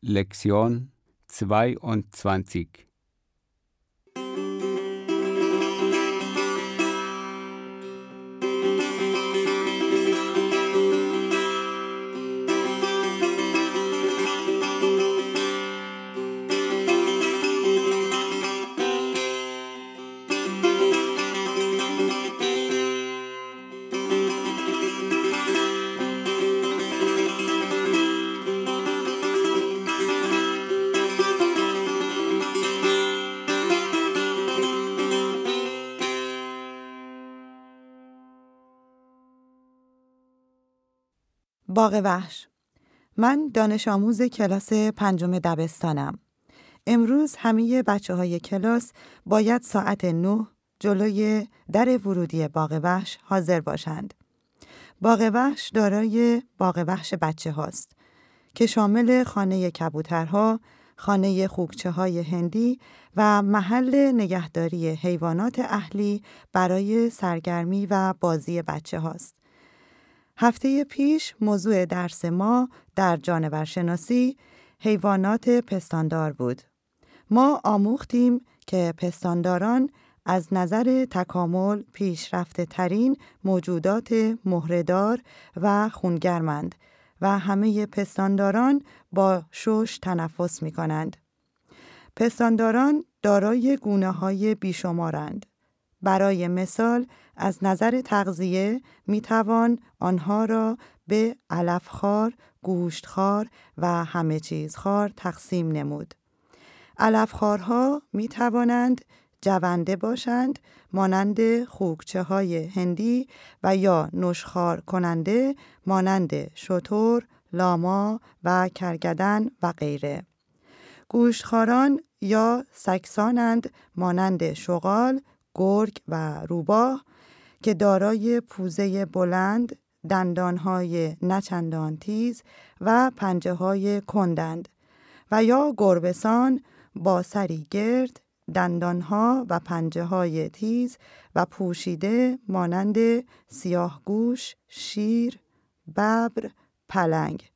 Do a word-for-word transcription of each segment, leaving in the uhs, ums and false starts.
Lektion zweiundzwanzig. باغ وحش. من دانش آموز کلاس پنجم دبستانم. امروز همه بچه های کلاس باید ساعت نه جلوی در ورودی باغ وحش حاضر باشند. باغ وحش دارای باغ وحش بچه هاست که شامل خانه کبوترها، خانه خوگچه های هندی و محل نگهداری حیوانات اهلی برای سرگرمی و بازی بچه هاست. هفته پیش موضوع درس ما در جانورشناسی حیوانات پستاندار بود. ما آموختیم که پستانداران از نظر تکامل پیشرفته ترین موجودات مهره‌دار و خونگرمند و همه پستانداران با شش تنفس می کنند. پستانداران دارای گونه های بیشمارند. برای مثال از نظر تغذیه می توان آنها را به علفخوار، گوشتخوار و همه چیزخوار تقسیم نمود. علفخوارها می توانند جونده باشند مانند خوگچه های هندی و یا نشخوار کننده مانند شتر، لاما و کرگدن و غیره. گوشتخواران یا سگسانند مانند شغال، گرگ و روباه که دارای پوزه بلند، دندانهای نچندان تیز و پنجه‌های کندند و یا گربه‌سان با سری گرد، دندانها و پنجه‌های تیز و پوشیده مانند سیاهگوش، شیر، ببر، پلنگ.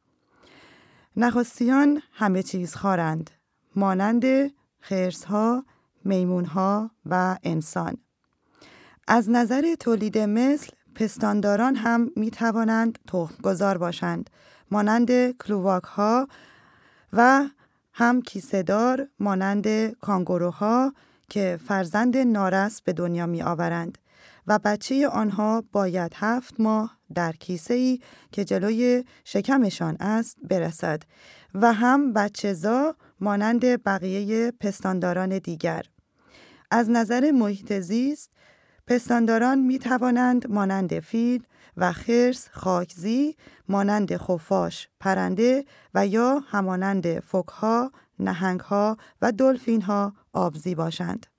نخستیان همه چیز خورند مانند خرس‌ها، میمون‌ها و انسان. از نظر تولید مثل پستانداران هم می توانند تخم‌گذار باشند مانند کلواک‌ها و هم کیسه‌دار مانند کانگوروها که فرزند نارس به دنیا می آورند و بچه آنها باید هفت ماه در کیسه‌ای که جلوی شکمشان است برسد و هم بچه‌زا مانند بقیه پستانداران دیگر. از نظر محیط زیست پستانداران می توانند مانند فیل و خرس خاکزی، مانند خفاش پرنده و یا همانند فوک‌ها، نهنگ‌ها و دلفین‌ها آبزی باشند.